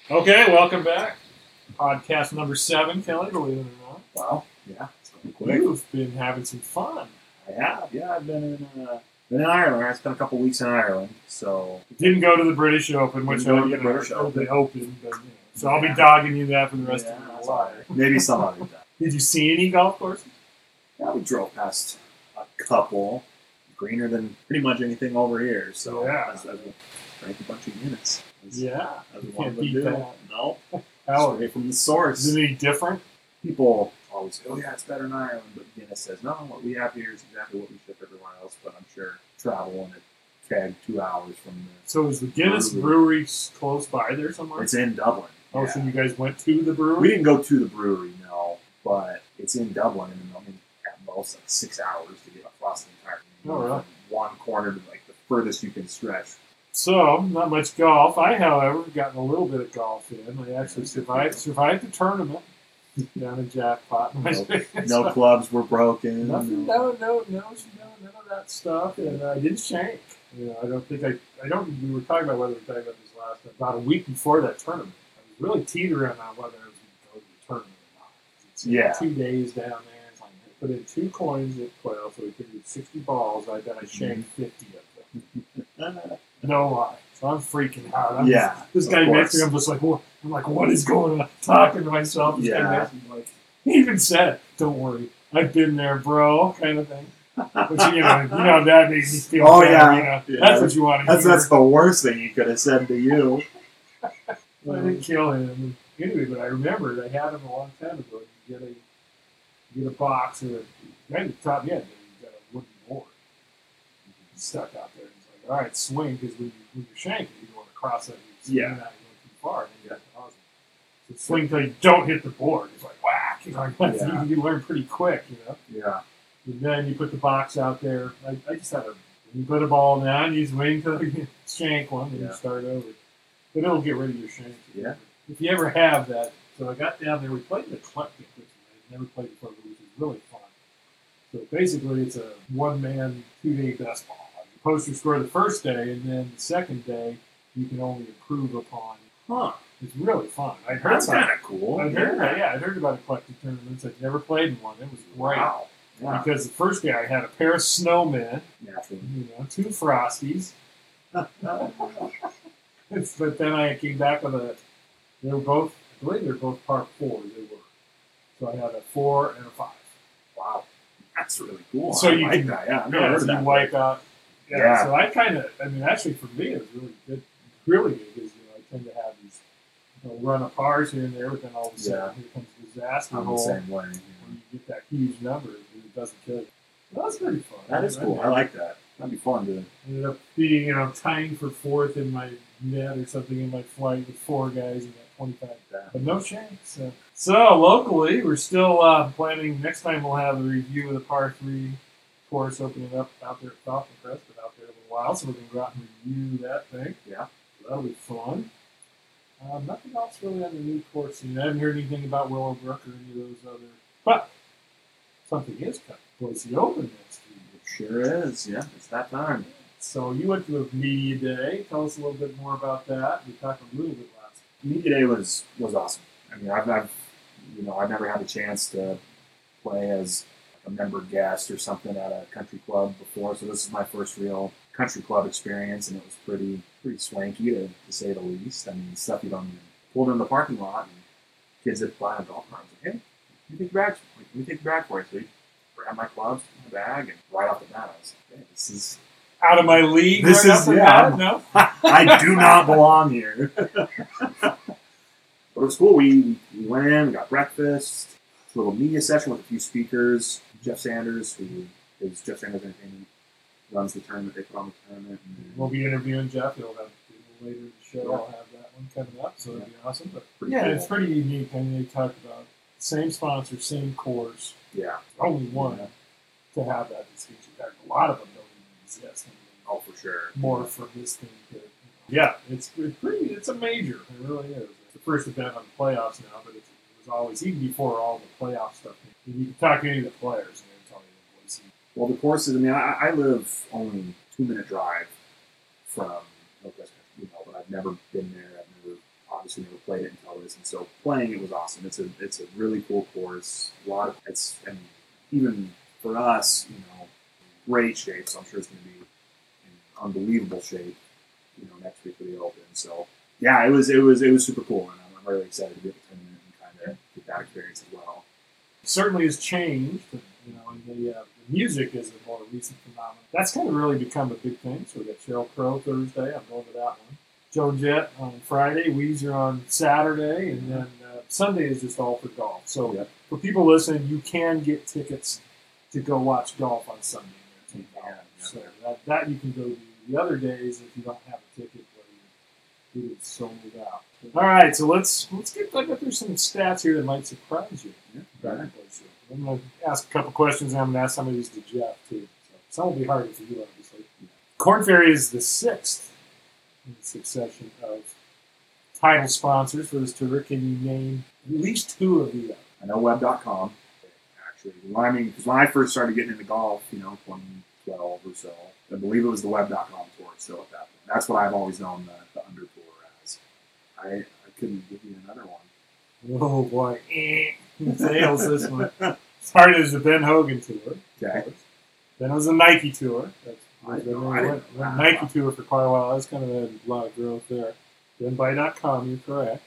Okay, welcome back. Podcast number 7, Kelly, believe it or not. Wow. Yeah. It's going quick. You've been having some fun. I have. Yeah, I've been in Ireland. I spent a couple weeks in Ireland, so Didn't go to the British Open, which Didn't go to you the know, British Open. the Open, but, you know, so I'll be dogging you that for the rest of your life. Maybe some other time. Did you see any golf courses? Yeah, we drove past a couple, greener than pretty much anything over here. So Yeah. as we drank a bunch of units. Yeah. As we You wanted can't to beat do. that. No. How Straight from the source. is it any different? People always say, "Oh yeah, it's better in Ireland," but Guinness says, "No, what we have here is exactly what we ship everywhere else." But I'm sure travel in a keg 2 hours from the. So is the Guinness brewery close by there somewhere? It's in Dublin. Oh, yeah. so you guys went to the brewery? We didn't go to the brewery, no, but it's in Dublin, and I mean, at most like 6 hours to get across the entire. Oh, really? From one corner to like the furthest you can stretch. So, not much golf. I, however, have gotten a little bit of golf in. I actually survived the tournament down in Jackpot. No clubs were broken. Nothing, no, none of that stuff. And I didn't shank. You know, I don't think we were talking about whether we were talking about this last time. About a week before that tournament, I was really teetering on whether I was going to go to the tournament or not. It's 2 days down there. It's like I put in 2 coins at 12, so we figured 60 balls. I bet I shanked 50 of them. No lie. So I'm freaking out. This guy next to me, I'm just like, well, I'm like, what is going on? Talking to myself. This guy next to me, like, he even said, "Don't worry, I've been there, bro," kind of thing. Which that makes me feel. Oh bad, yeah. That's what you want to hear. That's the worst thing you could have said to you. I didn't kill him anyway, but I remembered I had him a long time ago. You get a box or right at the top, you got a wooden board stuck out there. All right, swing, because when you're shanking, you don't want to cross that. You're not going too far, and you got to pause it. So swing until you don't hit the board. It's like whack. You learn pretty quick, Yeah. And then you put the box out there. I just had you put a ball down, you swing until you shank one, and you start over. But it'll get rid of your shank. Yeah. If you ever have that. So I got down there. We played the eclectic, which I never played before, which is really fun. So basically, it's a one-man, 2-day best ball. Poster score the first day, and then the second day you can only improve upon. It's really fun. That's kind of cool. I'd heard about eclectic tournaments. I'd never played in one. It was great. Wow. Yeah. Because the first day I had a pair of snowmen, naturally, 2 frosties. But then I came back with they were both, I believe they were both par 4s. They were. So I had a 4 and a 5. Wow. That's really cool. So I like that. Yeah, I've never heard of that. You wipe out. Yeah, so actually for me it was really good, because I tend to have these run of pars here and there, but then all of a sudden here comes disaster I'm hole. the same way. When you get that huge number, it doesn't kill you. Well, that's pretty fun. That is cool. I like that. That'd be fun to. Ended up being tying for 4th in my net or something in my flight with 4 guys and got 25. But no shanks. So locally, we're still planning. Next time we'll have a review of the par 3 course opening up out there at Falcon Crest. Been out there a little while, so we're going to go out and review that thing. Yeah. So that'll be fun. Nothing else really on the new course scene. I haven't heard anything about Willowbrook or any of those other. But something is coming. Boise Open next week. It sure is. Yeah, it's that time. So you went to a media day. Tell us a little bit more about that. We talked a little bit last week. Media day was awesome. I mean, I've never had a chance to play as a member guest or something at a country club before, so this is my first real country club experience, and it was pretty swanky to say the least. I mean, stuff you don't even pulled in the parking lot, and kids that fly on golf carts like, "Hey, can we take your bag? Can we take your bag for you?" So you grab my clubs, my bag, and right off the bat, I was like, "Hey, this is out of my league." This right is no. I do not belong here. But it was cool. We went in, got breakfast, a little media session with a few speakers. Jeff Sanders, who is Jeff Sanders Entertainment, runs the tournament. They put on the tournament. And we'll be interviewing Jeff. He'll have later in the show. Yeah. I'll have that one coming up, so it'll be awesome. But Pretty cool. It's pretty unique. I mean, they talked about same sponsor, same course. Yeah. Only one to have that distinction. A lot of them don't even exist. Oh, for sure. More for this thing. Yeah, it's a major. It really is. It's the first event on the playoffs now, but it was always, even before all the playoff stuff. You can talk to any of the players and they'll tell you what you see. Well, the courses, I mean, I live only 2-minute drive from Northwest Country, but I've never been there. I've never obviously never played it until this, and so playing it was awesome. It's a really cool course. A lot of it's, and even for us, great shape. So I'm sure it's going to be in unbelievable shape, next week for the Open. So yeah, it was super cool, and I'm really excited to be at the tournament and kind of get that experience as well. Certainly has changed, and the music is a more recent phenomenon. That's kind of really become a big thing. So we got Sheryl Crow Thursday. I'm going to that one. Joan Jett on Friday. Weezer on Saturday, and then Sunday is just all for golf. So for people listening, you can get tickets to go watch golf on Sunday. So that you can go to. The other days, if you don't have a ticket, it is sold out. All right, so let's get through some stats here that might surprise you. Right. I'm going to ask a couple questions, and I'm going to ask some of these to Jeff, too. So some will be harder for you, obviously. Korn Ferry is the 6th in the succession of title sponsors for this tour. Can you name at least 2 of the I know Web.com, actually. Well, I mean, because when I first started getting into golf, 2012 or so, I believe it was the Web.com tour still at that point. That's what I've always known the Under Tour as. I couldn't give you another one. Oh, boy. Fails this one. Started as the Ben Hogan Tour. Okay. Then it was the Nike Tour. I went Nike Tour for quite a while. That's kind of a lot of growth there. Then by.com, you're correct.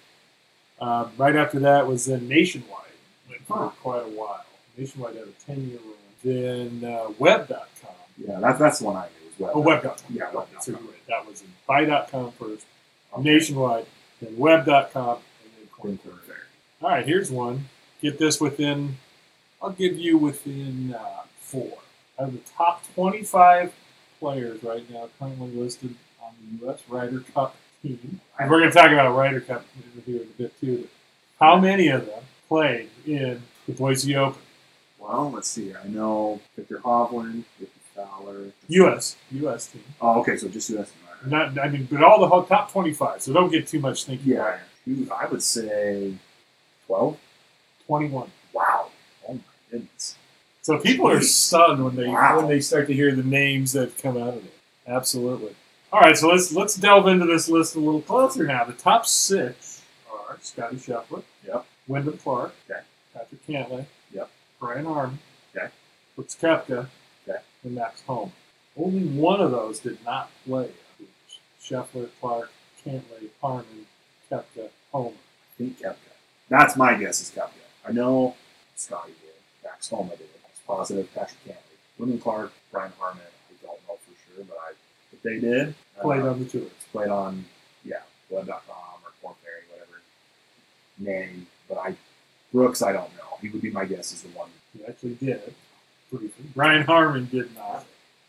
Right after that was then Nationwide. Went for quite a while. Nationwide had a 10-year run. Then Web.com. Yeah, that's the one I knew as well. Oh, Web.com. Yeah, Web.com. So that was in by.com first, Nationwide, then Web.com, and then Korn Ferry. All right, here's one. Get this within, I'll give you within 4. Out of the top 25 players right now currently listed on the U.S. Ryder Cup team. And we're going to talk about Ryder Cup here in a bit too. How many of them played in the Boise Open? Well, let's see. I know Victor Hovland, Ricky Fowler. U.S. team. Oh, okay, so just U.S. Not, but all the top 25, so don't get too much thinking about it. I would say 12? 21. Wow. Oh, my goodness. So people are stunned when they start to hear the names that come out of it. Absolutely. All right, so let's delve into this list a little closer now. The top 6 are Scotty Scheffler. Yep. Wyndham Clark. Okay. Patrick Cantlay. Yep. Brian Harman. Okay. Brooks Koepka. Okay. And Max Homa. Only one of those did not play. Scheffler, Clark, Cantlay, Harman, Koepka, Homa. I think Koepka. That's my guess is Koepka. I know Scotty did. Max Homa did. That's positive. Patrick Cantlay. Wyndham Clark, Brian Harman. I don't know for sure, but if they did. Played on the tour. Played on, Web.com or Korn Ferry, whatever name. But Brooks, I don't know. He would be my guess is the one. He actually did. Briefly. Brian Harman did not.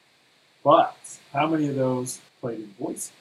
But how many of those played in Boise?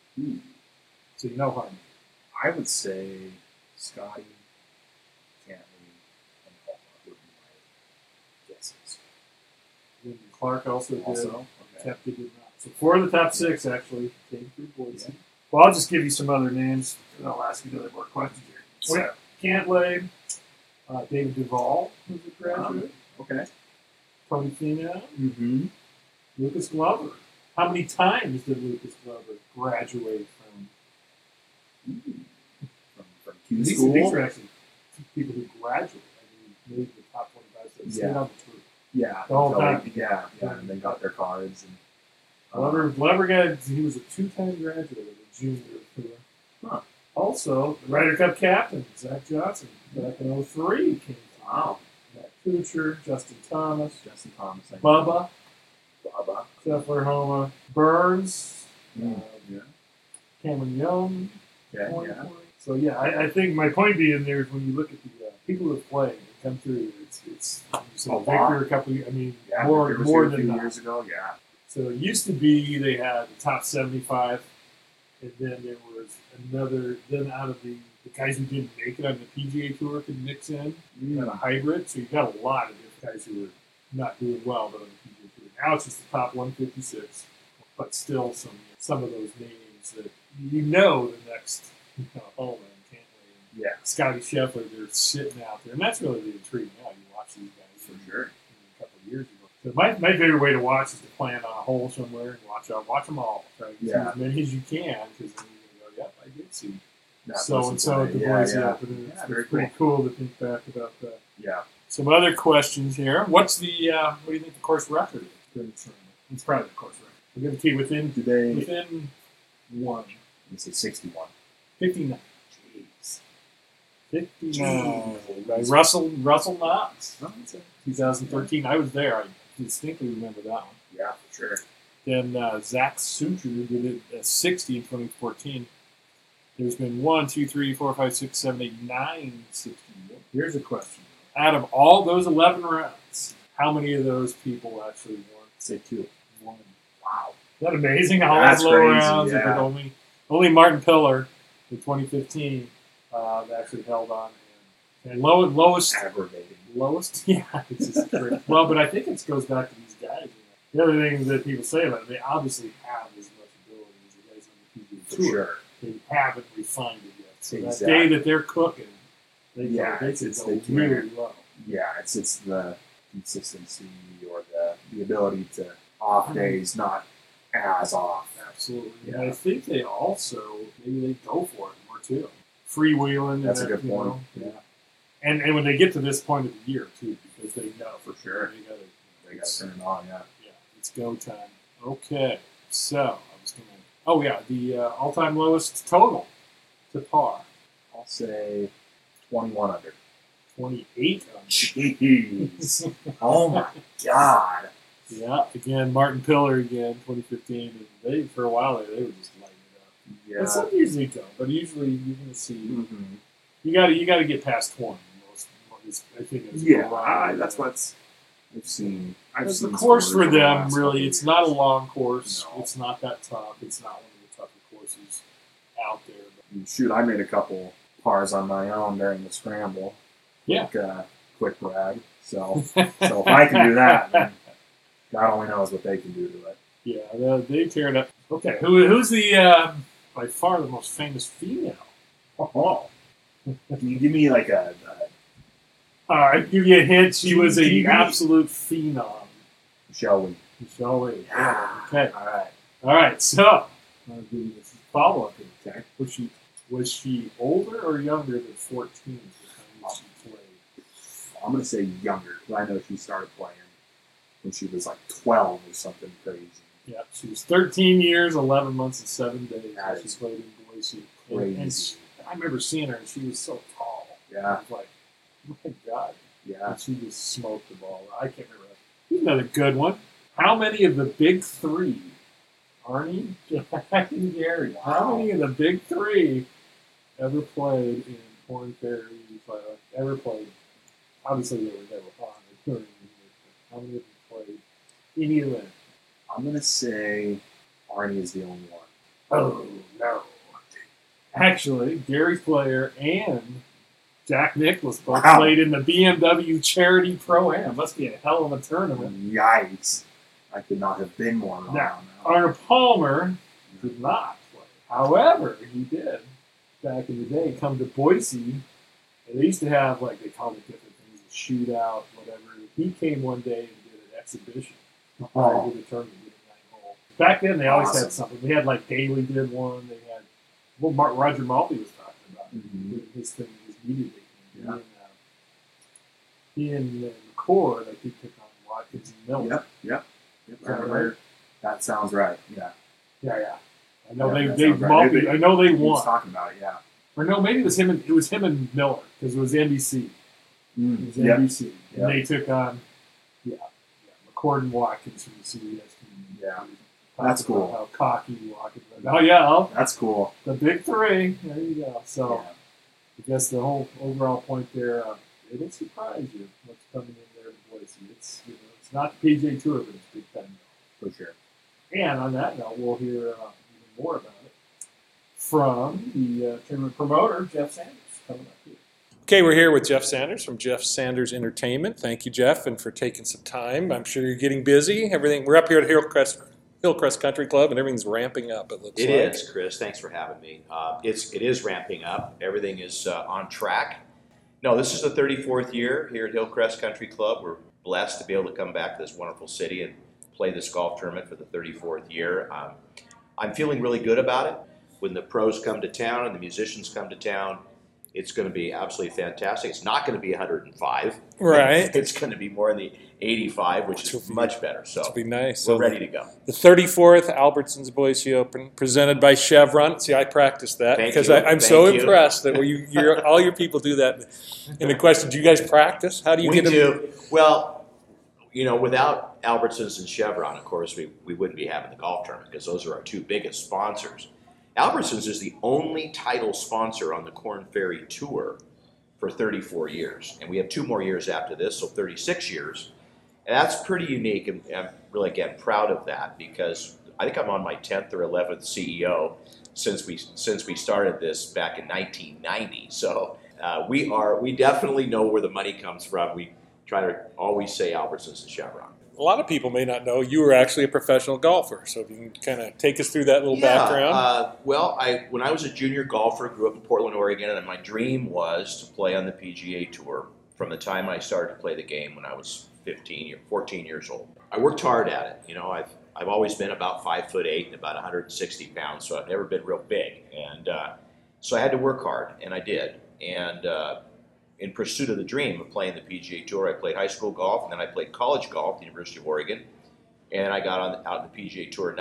So you know Harman. I would say Scotty, Cantlay, and Homa would be my guesses. Wyndham Clark also did. Okay. Koepka did not. So 4 of the top 6 actually came through Boise. Yeah. Well, I'll just give you some other names, and I'll ask you other more questions here. So, Cantlay, David Duval, who's a graduate. Okay. Tony Finau. Mm-hmm. Lucas Glover. How many times did Lucas Glover graduate from Q school? These are actually people who graduate. I mean, made the top 25. So stayed on the tour. Yeah. The whole time. Yeah, and they got their cards. And Glover he was a 2-time graduate of the junior tour. Huh. Also, the Ryder Cup captain, Zach Johnson, back in 2003 came through. Wow. Matt Kuchar, Justin Thomas, Bubba. Scheffler, Homa, Burns, Cameron Young. Yeah. So I think my point being there is when you look at the people who have played and come through, it's Victor a couple. More than 2 years ago. Yeah. So it used to be they had the top 75, and then there was another. Then out of the guys who didn't make it on the PGA Tour could mix in. You had a hybrid, so you got a lot of different guys who were not doing well, but on the PGA Tour. Now it's just the top 156, but still some of those names that the next Homa and Cantlay and Scotty Scheffler, they're sitting out there, and that's really the intrigue now. You watch these guys for sure. A couple of years ago. So my favorite way to watch is to plan on a hole somewhere and watch them all. Try to get as many as you can, because then you go, yep, I did see so and so at the Boise Open. And it's pretty cool to think back about that. Yeah. Some other questions here. What's the what do you think the course record is during the tournament? It's probably the course record. We're going to keep within one. Let's say 61. 59. Jeez. 59. By Russell Knox. 2013. I was there. I distinctly remember that one. Yeah, for sure. Then Zach Sucher did it at 60 in 2014. There's been 1, 2, 3, 4, 5, 6, 7, 8, 9 60. Here's a question. Out of all those 11 rounds, how many of those people actually won? Say 2. 1. Wow. Isn't that amazing? All those low rounds, but only Martin Pillar in 2015 actually held on. And lowest. Aggravating. Lowest? Yeah. It's just great. Well, but I think it goes back to these guys. The other thing that people say about it, they obviously have as much ability as the guys on the PGA Tour. For sure. They haven't refined it yet. So that day that they're cooking, they go really low. Yeah, it's the consistency or the ability to off days not as off. Absolutely. Yeah. And I think they also maybe they go for it more too. Freewheeling. That's a good point. Yeah. And when they get to this point of the year too, because they know for sure they got to turn it on. Yeah. Yeah. It's go time. Okay. So I was gonna. Oh yeah, the all-time lowest total to par. I'll say 21 under. 28 under. Jeez. Oh my God. Yeah. Again, Martin Pillar again, 2015, and they for a while they were just lighting it up. Yeah. And some usually don't, but usually you're gonna see. You got to get past 20. I think. That's what's I've seen. The course for them, really, it's not a long course. No. It's not that tough. It's not one of the tougher courses out there. But shoot, I made a couple pars on my own during the scramble. Yeah. Like, quick brag. So if I can do that, then God only knows what they can do to it. Yeah, they tear it up. Okay, who's the by far the most famous female? Oh. Can you give me like a all right, give you a hint. She was an absolute phenom. Michelle Wie. Michelle Wie. Yeah. Okay. All right. So I'll give you this follow-up here. Okay. Was she older or younger than 14 at the time she played? I'm going to say younger, because I know she started playing when she was like 12 or something crazy. Yeah, she was 13 years, 11 months, and 7 days when she played in Boise. Crazy. And I remember seeing her, and she was so tall. Yeah. I was like, oh my God. Yeah. And she just smoked the ball. I can't remember. Here's another good one. How many of the big three, Arnie, Jack, and Gary, how many of the big three ever played in Korn Ferry? Ever played? Obviously, they were never on the tournament. How many of them played any event? I'm going to say Arnie is the only one. Oh, no. Actually, Gary Player and Jack Nicklaus both played in the BMW Charity Pro-Am. Must be a hell of a tournament. Yikes. I could not have been more wrong. Now, Arnold Palmer did not play. However, he did, back in the day, come to Boise. And they used to have, like, they called it different things, a shootout, whatever. He came one day and did an exhibition prior to the tournament. Back then, they always had something. We had, like, Daly did one. They had, Roger Maltby was talking about his thing, his media. Yeah. He and McCord, I think, took on Watkins and Miller. Yep. That sounds right. Yeah. I know I know they won. Was talking about it, yeah. Or no, maybe it was him. It was him and Miller because it was NBC. It was NBC, and they took on McCord and Watkins from the CBS. Yeah, that's cool. How cocky Watkins was. Oh yeah, that's cool. The big three. There you go. So I guess the whole overall point there, it'll surprise you what's coming in there in Boise. It's it's not the PGA Tour, but it's Big Ten for sure. And on that note, we'll hear even more about it from the tournament promoter, Jeff Sanders, coming up here. Okay, we're here with Jeff Sanders from Jeff Sanders Entertainment. Thank you, Jeff, and for taking some time. I'm sure you're getting busy. We're up here at Hillcrest Country Club, and everything's ramping up. It is, Chris. Thanks for having me. It is ramping up. Everything is on track. No, this is the 34th year here at Hillcrest Country Club. We're blessed to be able to come back to this wonderful city and play this golf tournament for the 34th year. I'm feeling really good about it. when the pros come to town and the musicians come to town, it's going to be absolutely fantastic. It's not going to be 105. Right. It's going to be more in the 85, which is much better. So it'll be nice. We're So ready to go. The 34th Albertsons Boise Open, presented by Chevron. See, I practiced that Thank because you. I'm Thank so you. impressed that all your people do that. And the question, do you guys practice? How do you We get them? do. Well, without Albertsons and Chevron, of course, we wouldn't be having the golf tournament because those are our two biggest sponsors. Albertsons is the only title sponsor on the Korn Ferry Tour for 34 years. And we have 2 more years after this, so 36 years. And that's pretty unique, and I'm really, again, proud of that because I think I'm on my 10th or 11th CEO since we started this back in 1990. So we definitely know where the money comes from. We try to always say Albertsons and Chevron. A lot of people may not know you were actually a professional golfer. So if you can kind of take us through that little background. When I was a junior golfer, grew up in Portland, Oregon, and my dream was to play on the PGA Tour from the time I started to play the game when I was 14 years old. I worked hard at it. I've always been about 5'8" and about 160 pounds, so I've never been real big. And so I had to work hard, and I did. And in pursuit of the dream of playing the PGA Tour, I played high school golf, and then I played college golf at the University of Oregon. And I got out on the PGA Tour in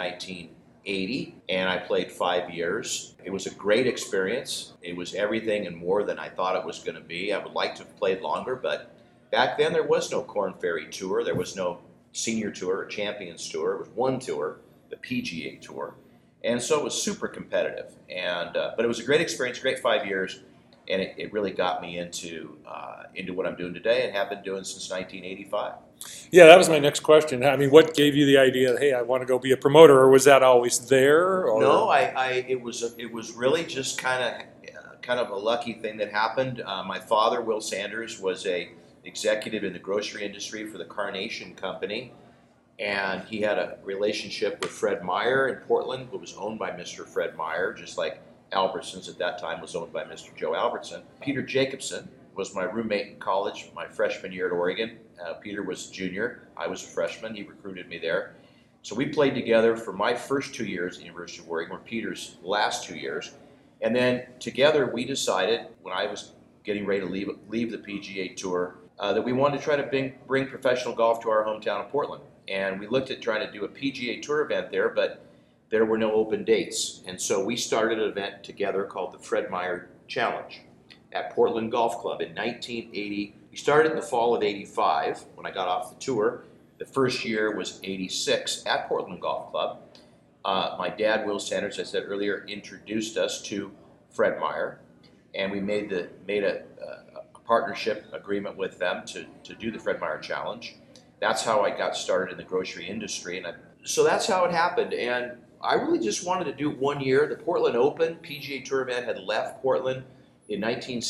1980, and I played 5 years. It was a great experience. It was everything and more than I thought it was going to be. I would like to have played longer, but back then there was no Korn Ferry Tour. There was no Senior Tour or Champions Tour. It was one tour, the PGA Tour. And so it was super competitive. But it was a great experience, great 5 years. And it really got me into what I'm doing today and have been doing since 1985. Yeah, that was my next question. I mean, what gave you the idea that, hey, I want to go be a promoter, or was that always there? Or? No, it was really just kind of a lucky thing that happened. My father, Will Sanders, was a executive in the grocery industry for the Carnation Company, and he had a relationship with Fred Meyer in Portland, who was owned by Mr. Fred Meyer, just like Albertsons at that time was owned by Mr. Joe Albertson. Peter Jacobson was my roommate in college my freshman year at Oregon. Peter was a junior. I was a freshman. He recruited me there. So we played together for my first 2 years at the University of Oregon, or Peter's last 2 years. And then together we decided, when I was getting ready to leave the PGA Tour, that we wanted to try to bring professional golf to our hometown of Portland. And we looked at trying to do a PGA Tour event there, but there were no open dates. And so we started an event together called the Fred Meyer Challenge at Portland Golf Club in 1980. We started in the fall of 85 when I got off the tour. The first year was 86 at Portland Golf Club. My dad, Will Sanders, I said earlier, introduced us to Fred Meyer, and we made a partnership agreement with them to do the Fred Meyer Challenge. That's how I got started in the grocery industry, so that's how it happened. And I really just wanted to do 1 year. The Portland Open PGA Tour event had left Portland in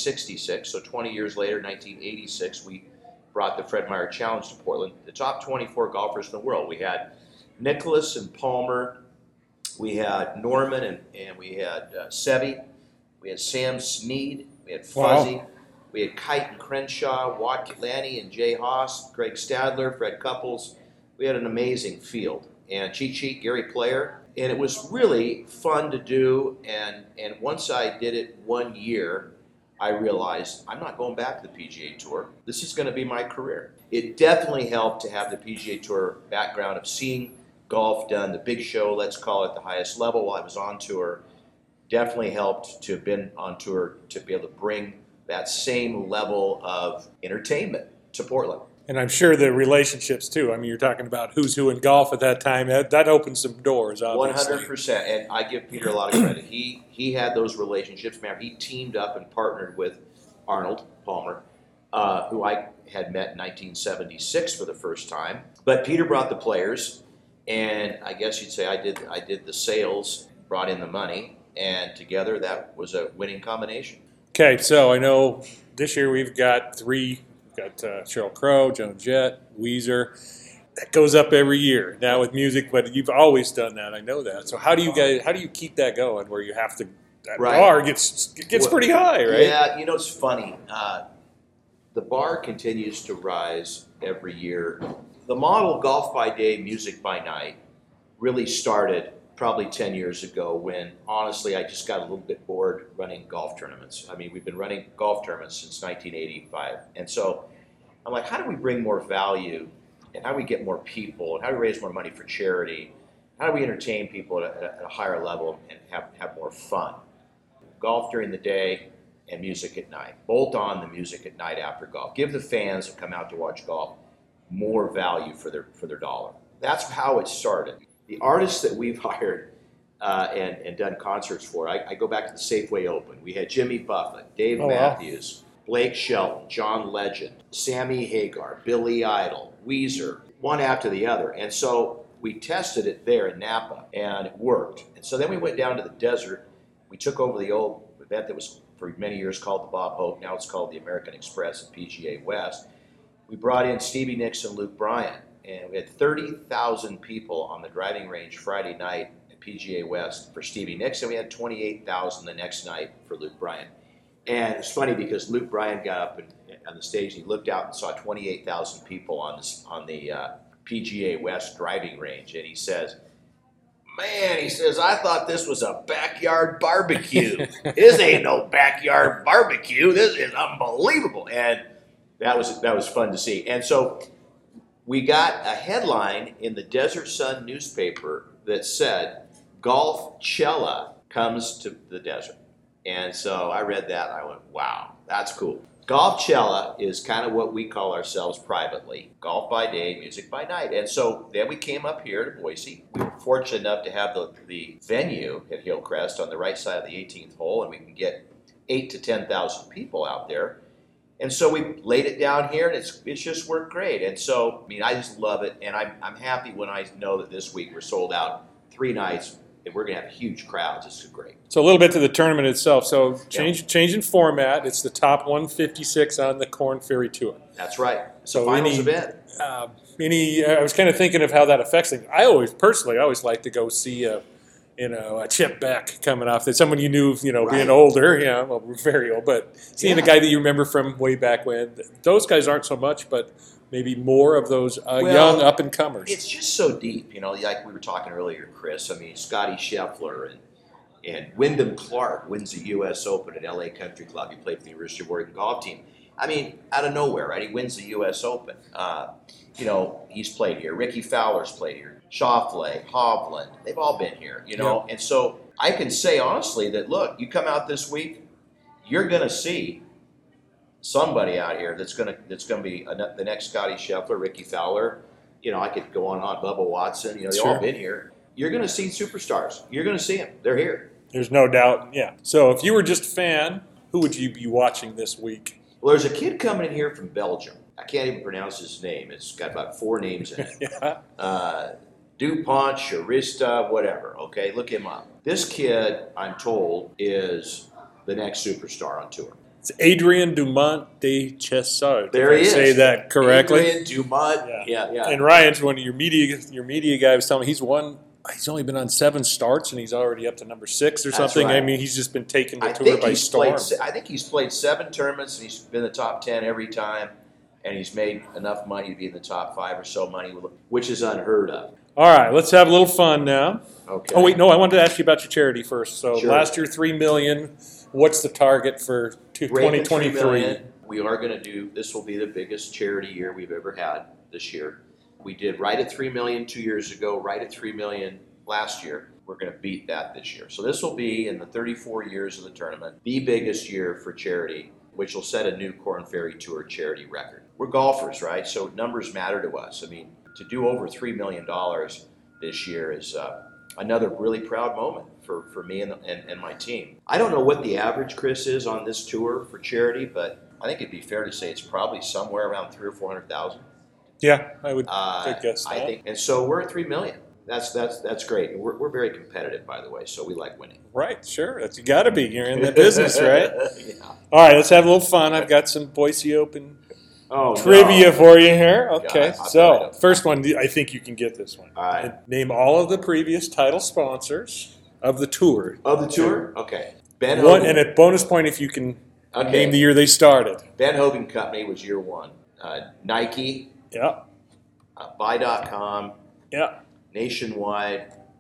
1966, so 20 years later, 1986, we brought the Fred Meyer Challenge to Portland. The top 24 golfers in the world. We had Nicklaus and Palmer, we had Norman, and we had Seve, we had Sam Snead, we had Fuzzy, Wow. We had Kite and Crenshaw, Watt Lanny and Jay Haas, Greg Stadler, Fred Couples. We had an amazing field. And Cheat Sheet, Gary Player. And it was really fun to do. And once I did it 1 year, I realized I'm not going back to the PGA Tour. This is going to be my career. It definitely helped to have the PGA Tour background of seeing golf done, the big show, let's call it, the highest level while I was on tour. Definitely helped to have been on tour to be able to bring that same level of entertainment to Portland. And I'm sure the relationships, too. I mean, you're talking about who's who in golf at that time. That opened some doors, obviously. 100%. And I give Peter a lot of credit. He had those relationships. Remember, he teamed up and partnered with Arnold Palmer, who I had met in 1976 for the first time. But Peter brought the players, and I guess you'd say I did the sales, brought in the money, and together that was a winning combination. Okay, so I know this year we've got three. We've got Sheryl Crow, Joan Jett, Weezer. That goes up every year now with music, but you've always done that. I know that. So how do you keep that going where you have to, that bar gets pretty high, right? Yeah, it's funny. The bar continues to rise every year. The model Golf by Day, Music by Night really started probably 10 years ago when, honestly, I just got a little bit bored running golf tournaments. I mean, we've been running golf tournaments since 1985. And so I'm like, how do we bring more value, and how do we get more people, and how do we raise more money for charity? How do we entertain people at a higher level and have more fun? Golf during the day and music at night. Bolt on the music at night after golf. Give the fans that come out to watch golf more value for their dollar. That's how it started. The artists that we've hired and done concerts for, I go back to the Safeway Open. We had Jimmy Buffett, Dave Matthews, Blake Shelton, John Legend, Sammy Hagar, Billy Idol, Weezer, one after the other. And so we tested it there in Napa, and it worked. And so then we went down to the desert. We took over the old event that was for many years called the Bob Hope. Now it's called the American Express at PGA West. We brought in Stevie Nicks and Luke Bryan, and we had 30,000 people on the driving range Friday night at PGA West for Stevie Nicks, and we had 28,000 the next night for Luke Bryan. And it's funny because Luke Bryan got up on the stage, and he looked out and saw 28,000 people on the PGA West driving range, and he says, "Man," he says, "I thought this was a backyard barbecue. This ain't no backyard barbecue. This is unbelievable." And that was fun to see. And so we got a headline in the Desert Sun newspaper that said, "Golfchella comes to the desert." And so I read that, and I went, wow, that's cool. Golfchella is kind of what we call ourselves privately. Golf by day, music by night. And so then we came up here to Boise. We were fortunate enough to have the venue at Hillcrest on the right side of the 18th hole, and we can get 8,000 to 10,000 people out there. And so we laid it down here, and it's just worked great. And so, I mean, I just love it, and I'm happy when I know that this week we're sold out 3 nights, and we're going to have huge crowds. It's great. So a little bit to the tournament itself. So change in format. It's the top 156 on the Korn Ferry Tour. That's right. So finals event. I was kind of thinking of how that affects things. I always like to go see a Chip Beck coming off. That's someone you knew, Right. being older. Well, we're very old, but seeing a guy that you remember from way back when. Those guys aren't so much, but maybe more of those young up-and-comers. It's just so deep, like we were talking earlier, Chris. I mean, Scotty Scheffler and Wyndham Clark wins the U.S. Open at L.A. Country Club. He played for the University of Oregon golf team. I mean, out of nowhere, right? He wins the U.S. Open. He's played here. Ricky Fowler's played here. Schauffele, Hovland, they've all been here, Yeah. And so I can say honestly that, look, you come out this week, you're going to see somebody out here that's going to be the next Scotty Scheffler, Ricky Fowler. I could go on Bubba Watson. They've all been here. You're going to see superstars. You're going to see them. They're here. There's no doubt. Yeah. So if you were just a fan, who would you be watching this week? Well, there's a kid coming in here from Belgium. I can't even pronounce his name. It's got about 4 names in it. Yeah. DuPont, Charista, whatever. Okay, look him up. This kid, I'm told, is the next superstar on tour. It's Adrien Dumont de Chessart. There he is. Say that correctly. Adrien Dumont. Yeah. And Ryan's one of your media guy was telling me he's only been on 7 starts and he's already up to number 6 or That's something. right. I mean, he's just been taking the tour by storm. I think he's played 7 tournaments and he's been in the top 10 every time, and he's made enough money to be in the top 5 or so money, which is unheard of. All right, let's have a little fun now. Okay. Oh, wait, no, I wanted to ask you about your charity first. So Sure. last year, $3 million. What's the target for Raking 2023? $3 million. We are going to do, this will be the biggest charity year we've ever had this year. We did right at $3 million 2 years ago, right at $3 million last year. We're going to beat that this year. So this will be, in the 34 years of the tournament, the biggest year for charity, which will set a new Korn Ferry Tour charity record. We're golfers, right? So numbers matter to us. I mean, to do over $3 million this year is another really proud moment for me and my team. I don't know what the average, Chris, is on this tour for charity, but I think it'd be fair to say it's probably somewhere around 300,000 or 400,000. Yeah, I would guess that. I think, and so we're at $3 million. That's great. And we're very competitive, by the way, so we like winning. Right, sure. You got to be. You're in the business, right? Yeah. All right, let's have a little fun. I've got some Boise Open Oh, trivia no. for you here. Okay, God, so first one, I think you can get this one. All right. Name all of the previous title sponsors of the tour. Of the tour? Okay. Ben One, Hogan. and a bonus point if you can Okay. name the year they started. Ben Hogan Company was year 1. Nike, Yeah, Buy.com, yeah. Nationwide,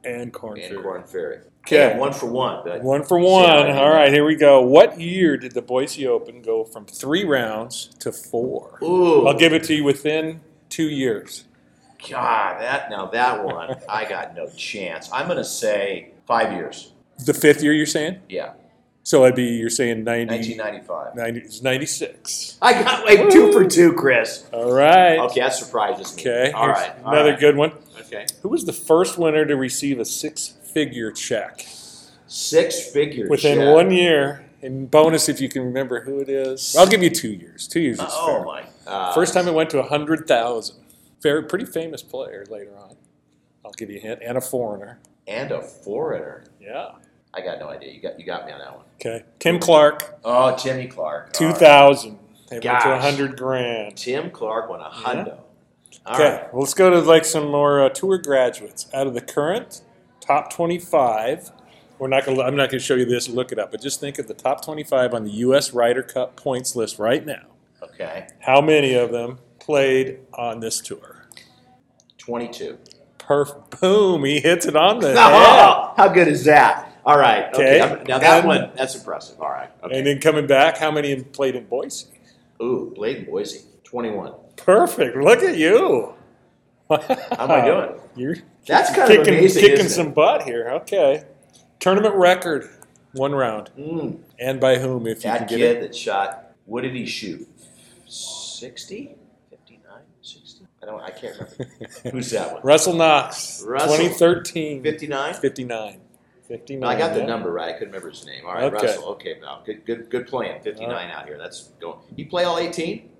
And Corn and Ferry. Corn Ferry. Okay. And 1 for 1. But 1 for See 1. how I do All right, that? here we go. What year did the Boise Open go from 3 rounds to 4? Ooh. I'll give it to you within 2 years. God, that one, I got no chance. I'm going to say 5 years. The 5th year you're saying? Yeah, So you're saying 90, 1995. 90 it's 96. I got like 2 for 2, Chris. All right. Okay, that surprises me. Okay. All here's right. Another good one. Okay. Who was the first winner to receive a 6-figure check 6-figure within check. 1 year? And bonus if you can remember who it is. I'll give you 2 years. 2 years is fair. Oh my. First time it went to 100,000. Pretty famous player later on. I'll give you a hint. And a foreigner. And a foreigner. Yeah. I got no idea. You got me on that one. Okay. Tim Clark, Oh, Timmy Clark. All right. 2000. They went to Gosh. 100 grand. Tim Clark won a hundo. All Okay, right. well, let's go to like some more tour graduates. Out of the current top 25, I'm not going to show you this. Look it up, but just think of the top 25 on the U.S. Ryder Cup points list right now. Okay. How many of them played on this tour? 22. Boom! He hits it on the head. Oh, how good is that? All right. Okay. Okay. Now that And- one, that's impressive. All right. Okay. And then coming back, how many played in Boise? Ooh, Blade Boise, 21. Perfect. Look at you. How am I doing? You're That's kind of amazing, kicking isn't some butt here. Okay. Tournament record, 1 round. it? And by whom, if you That can get kid it? that shot, what did he shoot? 60? 59? 60? I can't remember. Who's that one? Russell Knox, Russell. 2013. 59? 59. 59. I got the yeah. number right. I couldn't remember his name. All right, Okay. Russell. Okay, now good playing. 59 out here. That's going. You play all 18?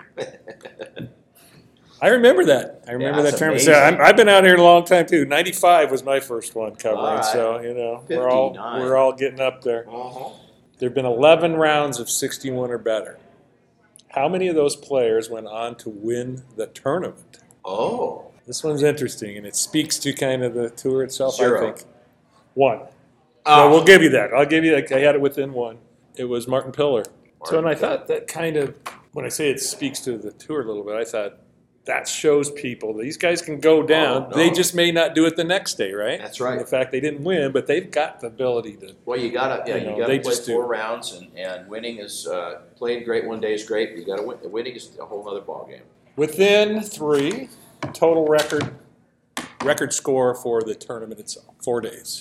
I remember that. I remember that's that tournament. amazing. So I've been out here a long time too. 95 was my first one covering. All right. So, $59. we're all getting up there. Uh-huh. There have been 11 rounds of 61 or better. How many of those players went on to win the tournament? Oh, This one's interesting, and it speaks to kind of the tour itself, 0. I think. 1. Ah. So we'll give you that. I'll give you that. I had it within 1. It was Martin Pillar. So, and I Martin thought that kind of, when I say it speaks to the tour a little bit, I thought that shows people these guys can go down. Oh, no. They just may not do it the next day, right? That's right. The fact they didn't win, but they've got the ability to. Well, you gotta You know, they play just do. 4 rounds, and winning is playing great one day is great. But you gotta win. Winning is a whole other ball game. Within 3, total record score for the tournament itself, 4 days.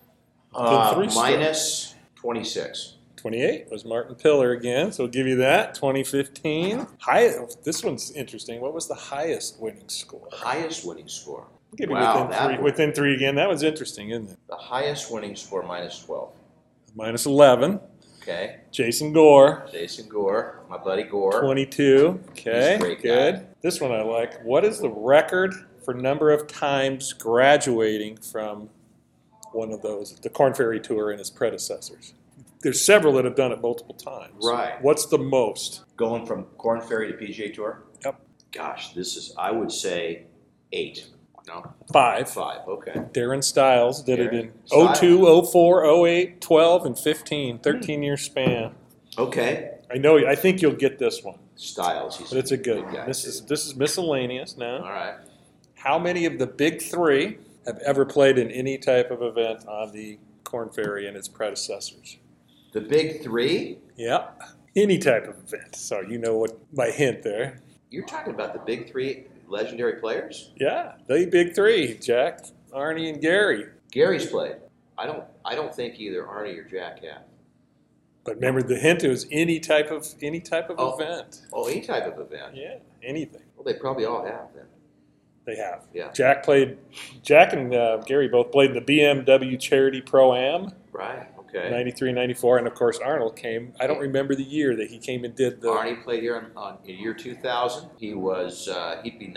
Within 3 strokes. Minus 26. 28 was Martin Pillar again, so we'll give you that. 2015. This one's interesting. What was the highest winning score? Highest winning score. I'll give you Wow, within 3. that Within 3 again. That was interesting, isn't it? The highest winning score minus 12. Minus 11. Okay. Jason Gore. Jason Gore, my buddy Gore. 22. Okay, He's a great good. guy. This one I like. What is the record for number of times graduating from one of those, the Corn Ferry Tour and its predecessors? There's several that have done it multiple times. Right. What's the most? Going from Corn Ferry to PGA Tour? Yep. Gosh, this is, I would say 8. No? 5. 5, okay. Darren Styles did it in Darren Styles. 02, 04, 08, 12, and 15. 13-year span. Okay. I think you'll get this one, Styles. He's but it's a good one. guy, This too. is miscellaneous now. All right. How many of the big 3 have ever played in any type of event on the Corn Ferry and its predecessors? The big 3? Yeah, any type of event. So you know what my hint there. You're talking about the big 3 legendary players? Yeah, the big 3: Jack, Arnie, and Gary. Gary's played. I don't think either Arnie or Jack have. But remember, the hint was any type of Oh. event. Oh, any type of event. Yeah, anything. Well, they probably all have then. They have. Yeah. Jack and Gary both played in the BMW Charity Pro-Am, Right. Okay. 93, 94, and of course Arnold came. I don't remember the year that he came and did the. Arnie played here in year 2000. He was he'd be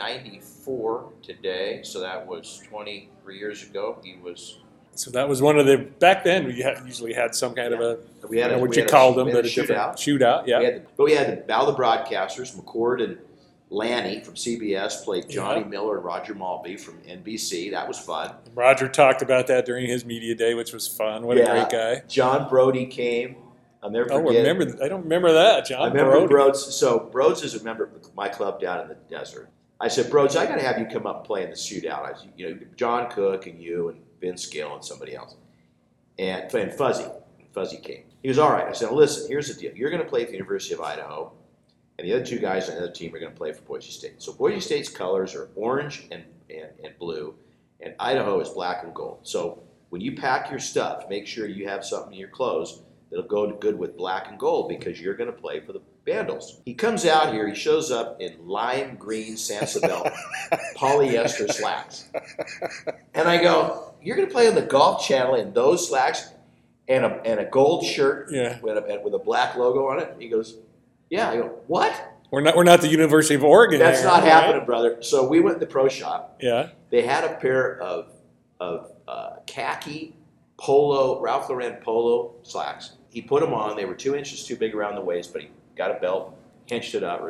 94 today, so that was 23 years ago. He was. So that was one of the back then. We usually had some kind of a. We had I don't know what we you had called them, we had but a a different shootout. shootout. Yeah. We had the Battle of the Broadcasters. McCord and Lanny from CBS played Johnny Yeah. Miller and Roger Maltby from NBC. That was fun. Roger talked about that during his media day, which was fun. What a great guy. John Brody came. I'll never Oh, forget. I don't remember that, John. I remember Brody. Broads. So Broads is a member of my club down in the desert. I said, Broads, I got to have you come up and play in the shootout. John Cook and you and Vince Gill and somebody else, and Fuzzy came. He goes, all right. I said, well, listen, here's the deal. You're going to play for the University of Idaho, and the other two guys on the other team are going to play for Boise State. So Boise State's colors are orange and blue, and Idaho is black and gold. So when you pack your stuff, make sure you have something in your clothes that'll go good with black and gold because you're going to play for the Vandals. He comes out here, he shows up in lime green Sansevelt polyester slacks. And I go, you're going to play on the Golf Channel in those slacks and a gold shirt with a black logo on it? He goes, yeah. I go, what? We're not the University of Oregon. That's here, not right? happening, brother. So we went to the pro shop. Yeah. They had a pair of khaki polo, Ralph Lauren polo slacks. He put them on. They were 2 inches too big around the waist, but he got a belt, cinched it up,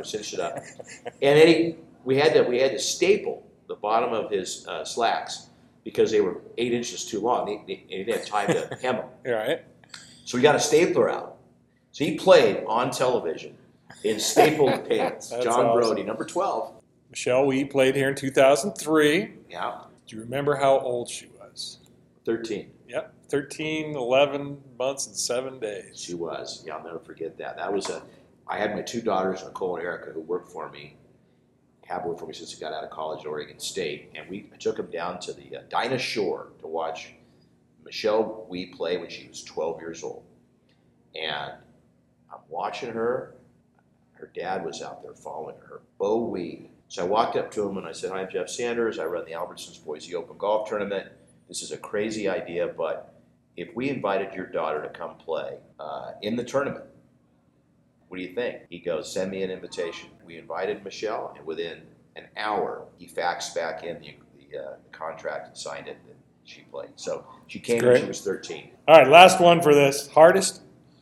and then we had to staple the bottom of his slacks because they were 8 inches too long. He didn't have time to hem them. All right. So we got a stapler out. So he played on television in stapled pants. That's John awesome. Brody, number 12. Michelle Wee played here in 2003. Yeah, Do you remember how old she was? 13. Yep. 13, 11 months, and 7 days. She was. Yeah, I'll never forget that. I had my two daughters, Nicole and Erica, who worked for me, have worked for me since I got out of college at Oregon State, and I took them down to the Dinah Shore to watch Michelle Wee play when she was 12 years old. And I'm watching her. Her dad was out there following her, Bo Wee. So I walked up to him and I said, hi, I'm Jeff Sanders. I run the Albertsons Boise Open Golf Tournament. This is a crazy idea, but if we invited your daughter to come play in the tournament, what do you think? He goes, send me an invitation. We invited Michelle, and within an hour, he faxed back in the contract and signed it, and she played. So she came when she was 13. All right, last one for this. Hardest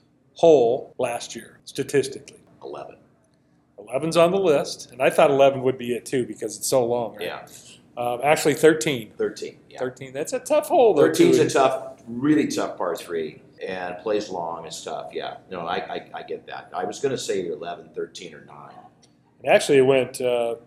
hole last year, statistically. 11. 11's on the list, and I thought 11 would be it too because it's so long. Right? Yeah. Actually, 13. 13, yeah. 13. That's a tough hole, though. 13's too. a tough, really tough par 3, and plays long. It's tough, yeah. No, I get that. I was going to say 11, 13, or 9. And actually, it went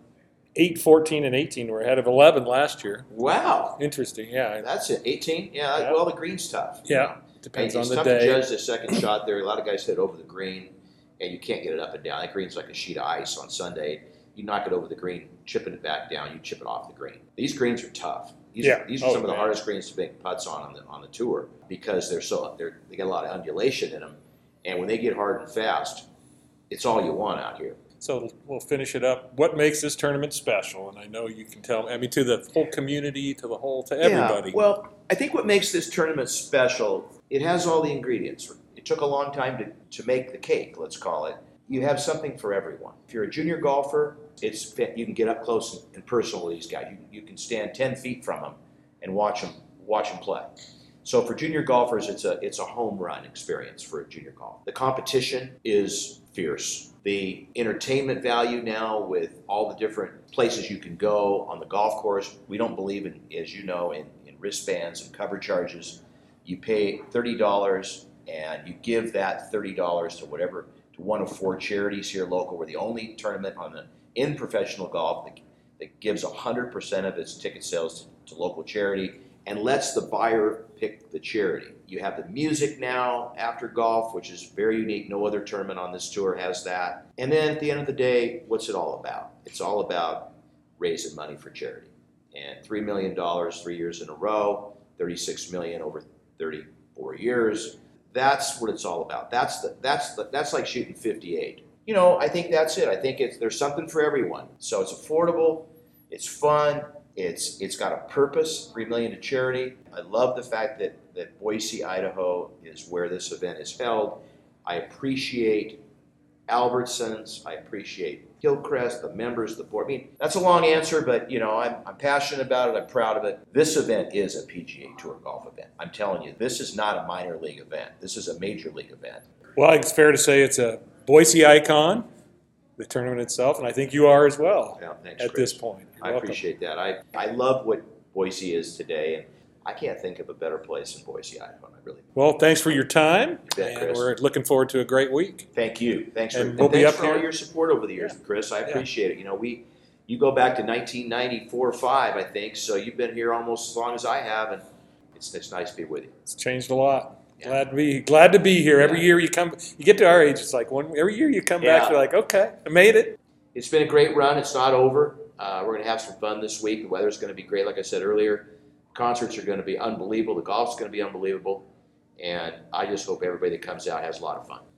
8, 14, and 18 were ahead of 11 last year. Wow. Interesting, yeah. That's it. 18? Yeah, Yeah. well, the green's tough. you Yeah, know. depends And on it's the tough day. to judge the second shot there. A lot of guys hit over the green, and you can't get it up and down. That green's like a sheet of ice on Sunday. You knock it over the green, chipping it back down, you chip it off the green. These greens are tough. These are some of the man. hardest greens to make putts on the tour because they get a lot of undulation in them, and when they get hard and fast, it's all you want out here. So we'll finish it up. What makes this tournament special? And I know you can tell. I mean, to the whole community, to everybody. Yeah, well, I think what makes this tournament special, it has all the ingredients. It took a long time to make the cake, let's call it. You have something for everyone. If you're a junior golfer, you can get up close and personal with these guys. You can stand 10 feet from them and watch them play. So for junior golfers, it's a home run experience for a junior golf. The competition is fierce. The entertainment value now with all the different places you can go on the golf course, we don't believe in, as you know, in wristbands and cover charges. You pay $30 and you give that $30 to one of 4 charities here local. We're the only tournament in professional golf that gives 100% of its ticket sales to local charity and lets the buyer pick the charity. You have the music now after golf, which is very unique. No other tournament on this tour has that. And then at the end of the day, what's it all about? It's all about raising money for charity. And $3 million 3 years in a row, $36 million over 34 years. That's what it's all about. That's like shooting 58. You know, I think that's it. I think there's something for everyone. So it's affordable, it's fun, it's got a purpose. $3 million to charity. I love the fact that Boise, Idaho, is where this event is held. I appreciate Albertsons. I appreciate Hillcrest, the members, the board. I mean, that's a long answer, but you know, I'm passionate about it. I'm proud of it. This event is a PGA Tour golf event. I'm telling you, this is not a minor league event. This is a major league event. Well, I think it's fair to say it's a Boise icon, the tournament itself, and I think you are as well. Yeah, thanks, at Chris. this point. I appreciate that. I love what Boise is today, and I can't think of a better place than Boise, Idaho. I really. Well, thanks for your time, You bet, and Chris. we're looking forward to a great week. Thank you. Thanks for, And we'll be thanks up for all here. your support over the years, Yeah. Chris. I Yeah. appreciate it. You know, you go back to 1994 or 5, I think. So you've been here almost as long as I have, it's nice to be with you. It's changed a lot. Yeah. Glad to be here. Every Yeah. year you get to our age, it's like every year you come back, Yeah. you're like, okay, I made it. It's been a great run. It's not over. We're going to have some fun this week. The weather's going to be great, like I said earlier. Concerts are going to be unbelievable. The golf's going to be unbelievable. And I just hope everybody that comes out has a lot of fun.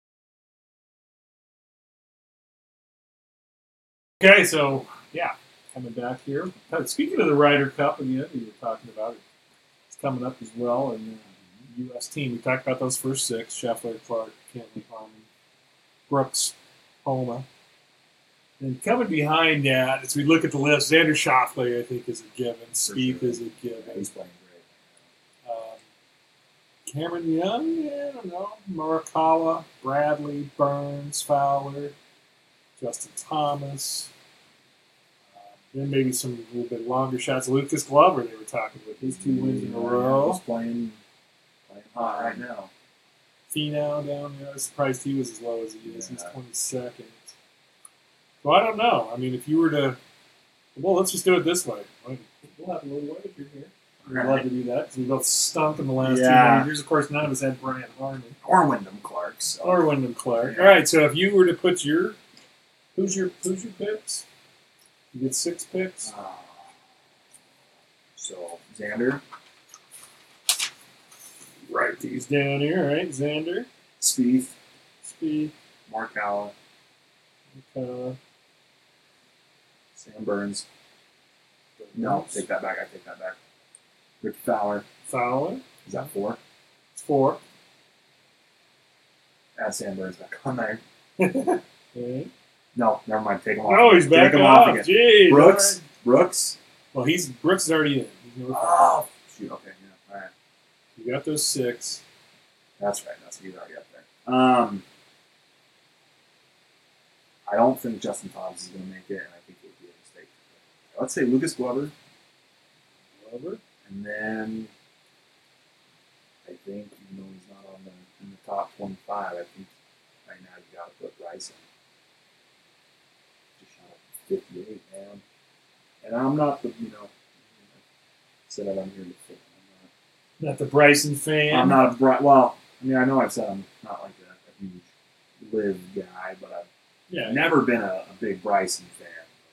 Okay, so yeah, coming back here. Speaking of the Ryder Cup again, that you were talking about, it's coming up as well. And the U.S. team, we talked about those first six: Scheffler, Clark, Cantley, Harmon, Brooks, Homa. And coming behind that, as we look at the list, Xander Schauffele, I think, is a given. Spieth is a given. He's playing great. Cameron Young, yeah, I don't know. Morikawa, Bradley, Burns, Fowler, Justin Thomas. Then maybe some a little bit longer shots. Lucas Glover, they were talking with his 2 wins in a row. He's playing hot right now. Finau down there. I was surprised he was as low as he is. He's Yeah. 22nd. So I don't know. I mean, if you were to, well, let's just do it this way. We'll have a little way if you're here. We'd love to do that because we both stunk in the last 2 years. Of course, none of us had Brian Harmon Or Wyndham Clark. So. or Wyndham Clark. Yeah. All right, so if you were to put who's your picks? You get 6 picks. So Xander, Right, these down here. Right, Xander, Spieth, Speed, Morikawa, Sam Burns. No, take that back. I take that back. Rick Fowler. Fowler. Is that 4? It's 4. Add Sam Burns back on there. Okay. No, never mind. Take him off. Oh, he's back Take him off. again. Jeez. Brooks. All right. Brooks. Well, Brooks is already in. He's number 5. Oh, shoot. Okay. Yeah. All right. You got those 6. That's right. He's already up there. I don't think Justin Thomas is going to make it, and I think it would be a mistake. Let's say Lucas Glover, Glover. and then I think even though he's not in the top 25, I think right now you got to put Bryson. Just shot up 58, man. And I'm not the said that I'm here before. Not the Bryson fan. I'm not a well. I mean, I know I've said I'm not like a huge live guy, but I've never been a big Bryson fan.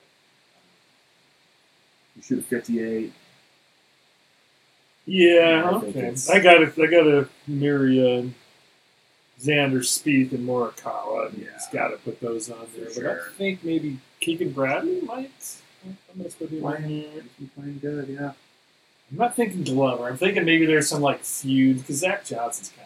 You shoot a 58. Yeah, I think okay. it's- I got to mirror Xander, Spieth, and Morikawa. Yeah. Just got to put those on there. For But I sure. think maybe Keegan Bradley might. I'm going to put him in there. He's playing good, yeah. I'm not thinking Glover. I'm thinking maybe there's some feud because Zach Johnson's kind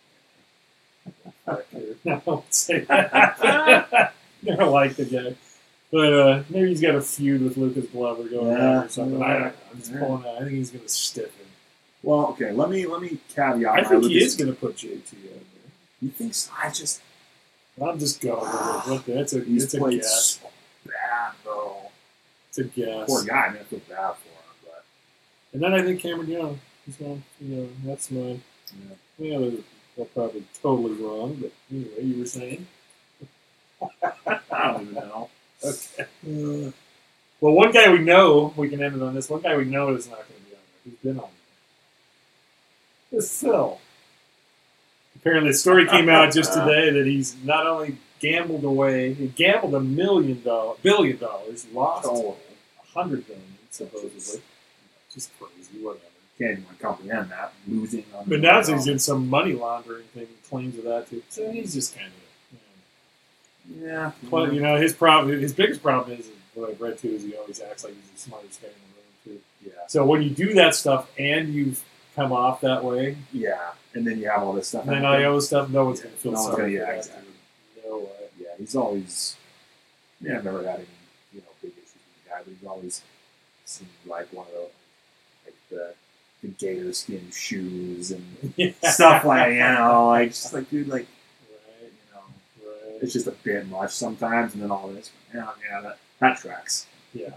of I won't say that. Never liked the guy. But maybe he's got a feud with Lucas Glover going on or something. I don't know. I'm just pulling that. I think he's going to stiffen. Well, okay. Let me caveat. I my think he Lucas- is going to put JT in there. You think so? I'm just going with it. It's a He's played guess. so bad, though. It's a guess. Poor guy. I mean, I feel bad for him, but And then I think Cameron Young. He's going. That's my. yeah. Yeah, they're probably totally wrong, but anyway, you were saying. I don't even know. Okay. Well, one guy we know, we can end it on this. One guy we know is not going to be on there. Who's been on there? It's Phil. Apparently, the story came out just today that he's not only gambled away, he gambled $1 billion, lost Oh, $100 million, supposedly. Just crazy, whatever. can't even comprehend that. Losing on But now he's in some money laundering thing, claims of that too. So he's just kind of, Yeah. Well, his biggest problem is what I've read too is he always acts like he's the smartest guy in the room too. Yeah. So when you do that stuff and you've come off that way, Yeah. And then you have all this stuff. and then all the other stuff, no one's going to feel No one's sorry gonna- for yeah, that. exactly. No way. Yeah, he's always. Yeah, I've never had any, big issues with the guy, but he's always seemed like one of those, like the gator skin shoes and Yeah. stuff like, just like, dude, like, Right, right. it's just a bit much sometimes, and then all this, that tracks. Yeah.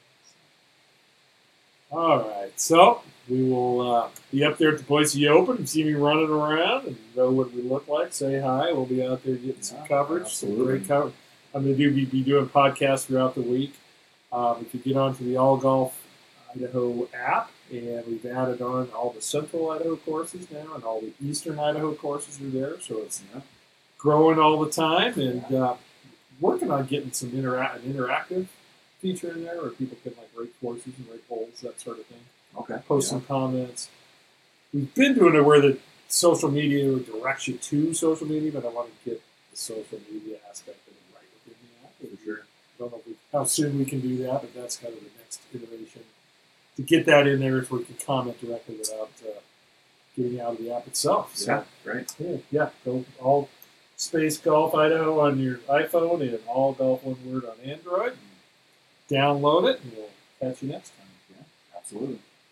All right. So we will be up there at the Boise Open and see me running around and know what we look like. Say hi. We'll be out there getting some Yeah, coverage, absolutely. some great coverage. I'm going to be doing podcasts throughout the week. If you get onto the All Golf Idaho app, and we've added on all the Central Idaho courses now, and all the Eastern Idaho courses are there. So it's growing all the time, and working on getting some an interactive feature in there where people can like rate courses and rate polls, that sort of thing. Okay. Post some comments. We've been doing it where the social media directs you to social media, but I want to get the social media aspect of it right within the app. For sure. I don't know how soon we can do that, but that's kind of the next iteration. To get that in there, is where we can comment directly without getting out of the app itself. So, right. yeah. Go all space Golf Idaho on your iPhone and all Golf one word on Android. Download it, and we'll catch you next time. Yeah, absolutely.